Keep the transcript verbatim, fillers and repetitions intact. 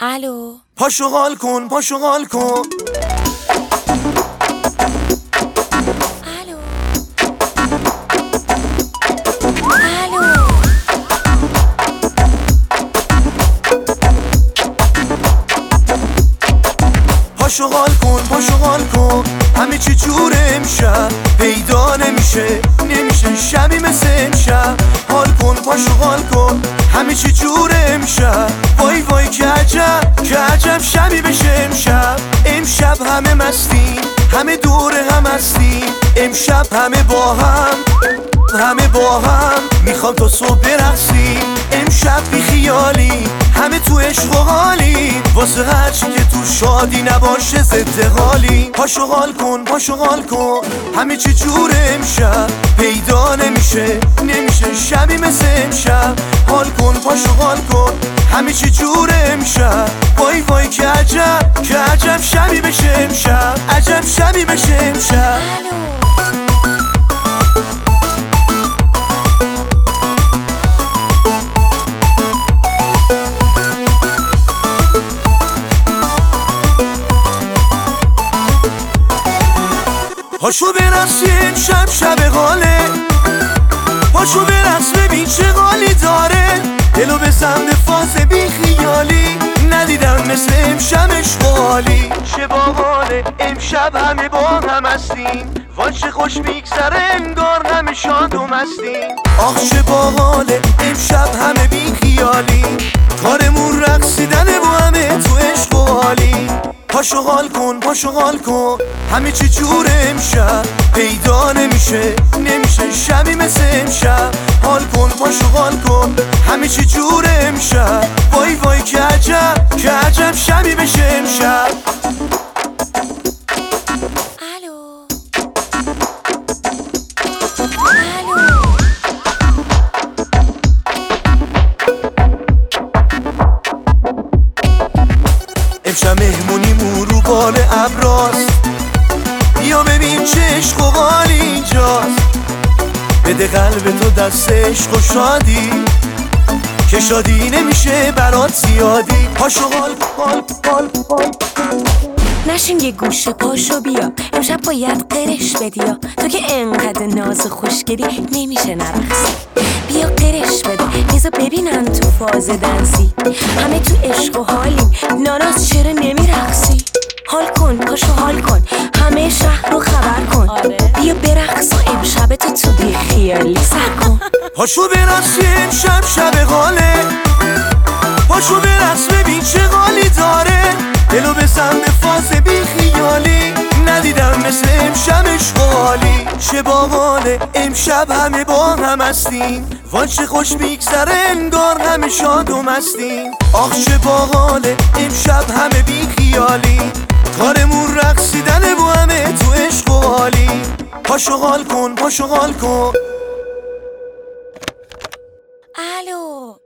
الو پاشو حال کن پاشو حال کن الو الو پاشو حال کن پاشو حال کن همه چی جوره امشب پیدا نمیشه نمیشه شبی مثل امشب حال کن پاشو حال کن همه چی جوره امشب وای وای که عجب که عجب شبی بشه امشب امشب همه مستیم همه دوره هم هستیم امشب همه با هم همه با هم میخوام تا صبح برقصیم امشب بی خیالی همه تو عشق و حالی واسه هرچی که تو شادی نباشه ضد حالی پاشو حال کن پاشو حال کن همه چی جوره امشب پیدا نمیشه نمیشه شبی مثل امشب حال کن پاشو حال کن همه چی جوره امشب وای وای که عجب که عجب شبی بشه امشب عجب شبی بشه امشب پاشو برقص امشب شب حاله پاشو برقص ببین چه حالی داره دلو بزن به فاز بی خیالی ندیدم مثل امشب عشق و حالی چه باحاله امشب همه با هم هستیم وای چه خوش میگذره انگار همه شاد و مستیم آخ چه باحاله امشب همه بی خیالی کارمون رقصیدنه با همه تو عشق و حالی پاشو حال کن پاشو حال کن همه چی جوره امشب پیدا نمیشه نمیشه شبی مثل امشب حال کن پاشو حال کن همه چی جوره امشب وای وای که عجب که عجب شبی بشه امشب الو الو امشب مهمونیمون رو بال ابراست بیا ببین چه عشق و حالی اینجاست بده قلب تو دست عشق و شادی که شادی نمیشه برات زیادی پاشو حال حال حال حال نشین یه گوشه پاشو بیا امشب باید قرش بدیا تو که انقدر ناز خوشگلی نمیشه نرقصی بیا قرش بده نیزا ببینن تو فاز دنسی همه تو عشق و حالیم ناناز چرا نمیرقصی حال کن پاشو حال کن همه شهر رو خبر کن آره. بیا برقص و امشب تو تو بی خیالی سر کن پاشو برقص امشب شب حاله پاشو برقص ببین چه حالی داره دلو بزن به فاز بی خیالی ندیدم مثل امشب عشق و حالی چه باحاله امشب همه با هم هستیم وای چه خوش میگذره انگار همه شاد و مستیم آخ چه باحاله امشب همه بی خیالی کارمون رقصیدنه با همه تو عشق و حالی پاشو حال کن پاشو حال کن الو